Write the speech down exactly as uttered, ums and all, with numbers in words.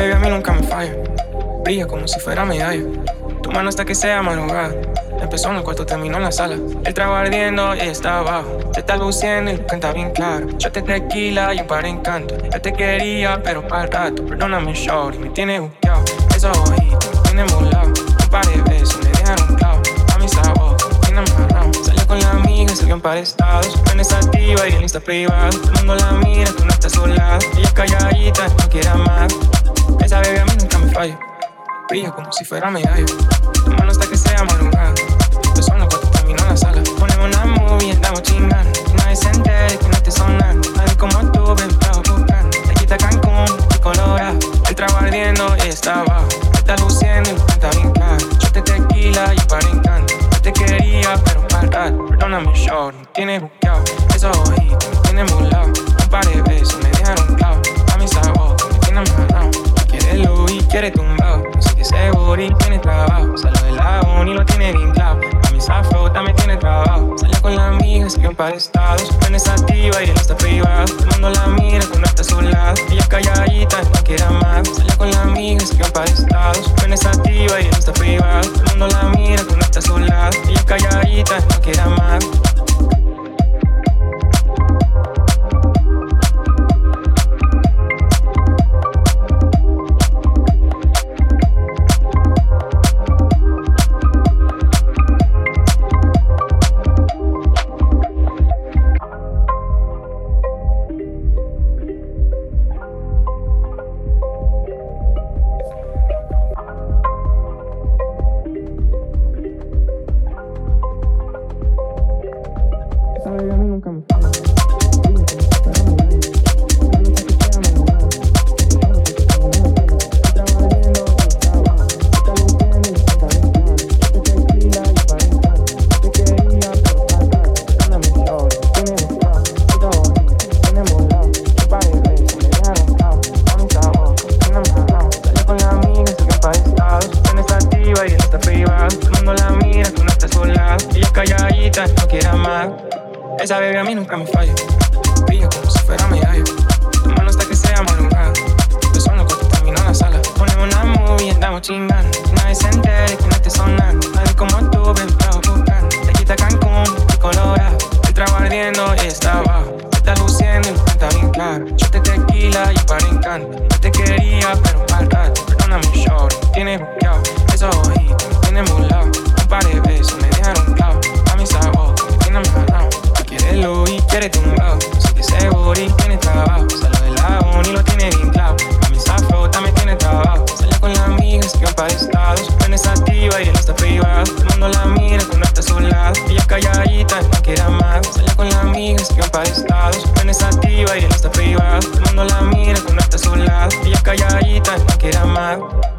baby a mí nunca me falla. Brilla como si fuera medalla. Tu mano hasta que sea madrugada. Empezó en el cuarto, terminó en la sala. El trago ardiendo y ella está abajo. Te está luciendo y lo canta bien claro. Yo te tequila y un par de encanto. Yo te quería pero para el rato. Perdóname shorty, me tiene buqueado. Esos ojitos me tienen volado. Un par de besos me dejaron clavo. A mi sabor, me tienen amarrado. Salió con la amiga y salió en par de estados. Prende activa y el Insta privado. Todo el mundo la mira, tú no estás sola. Ella es calladita, no quiere amar. Esa bebé a mí nunca me falla. Brilla como si fuera medalla. Tu mano hasta que sea madrugada. Empezó en el cuarto, terminó en la sala. Ponemos una movie y andamos chingando. Y nadie se entere que no esté sonando. Nadie como tú, ven para buscar. Te quita Cancún y Colorado. El trago ardiendo y ella está abajo. Te está luciendo y lo canta bien claro. Yo te tequila y un par de encanto. Yo te quería pero para el rato. Perdóname shorty, me tienes buqueado. Esos ojitos me tienen volado. Un par de besos me dejaron clavo. A mi sabor, me tienen amarrado. Quiere Louis, quiere tumbado. Sé que seguro y tiene trabajo. Salió de la uni y lo tiene bien claro. A mi zafro también tiene trabajo. Salió con la amiga, salió un par de estados. Prende activa y él está privado. Todo el mundo la mira cuando está a su lado. Ella es calladita, no quiere amar. Salió con la amiga, salió un par de estados. Prende activa y él está privado. Todo el mundo la mira cuando está a su lado. Ella es calladita, no quiere amar. Baby, a mí nunca me falla. Calladita, no quiere amar. Esa bebé a mí nunca me falla. Brilla como si fuera medalla. Tu mano hasta que sea madrugada. Empezó en el cuarto, terminó en la sala. Ponemos una movie y andamos chingando. Y nadie se entere que no esté sonando. Nadie como tú, ven para buscar. Te quita Cancún y Colorado. El trago ardiendo y ella está abajo. Te está luciendo y lo canta bien claro. Yo te tequila y un par de encanto. Yo te quería pero para el rato. Perdóname shorty, me tienes buqueado. Esos ojitos me tienen volado. Un par de besos me dejaron clavo. A mi sabor, me tienen amarrado. Quiere Louis, quiere tumbado. Sé que seguro y tiene trabajo. Salió de la uni y lo tiene bien claro. A mi zafro también tiene trabajo. Salió con la amiga, salió un par de estados. Prende activa y él está privado. Todo el mundo la mira cuando está a su lado. Ella es calladita, no quiere amar. Salió con la amiga, salió un par de estados. Prende activa y él está privado. Todo el mundo la mira cuando está a su lado. Ella es calladita, no quiere amar.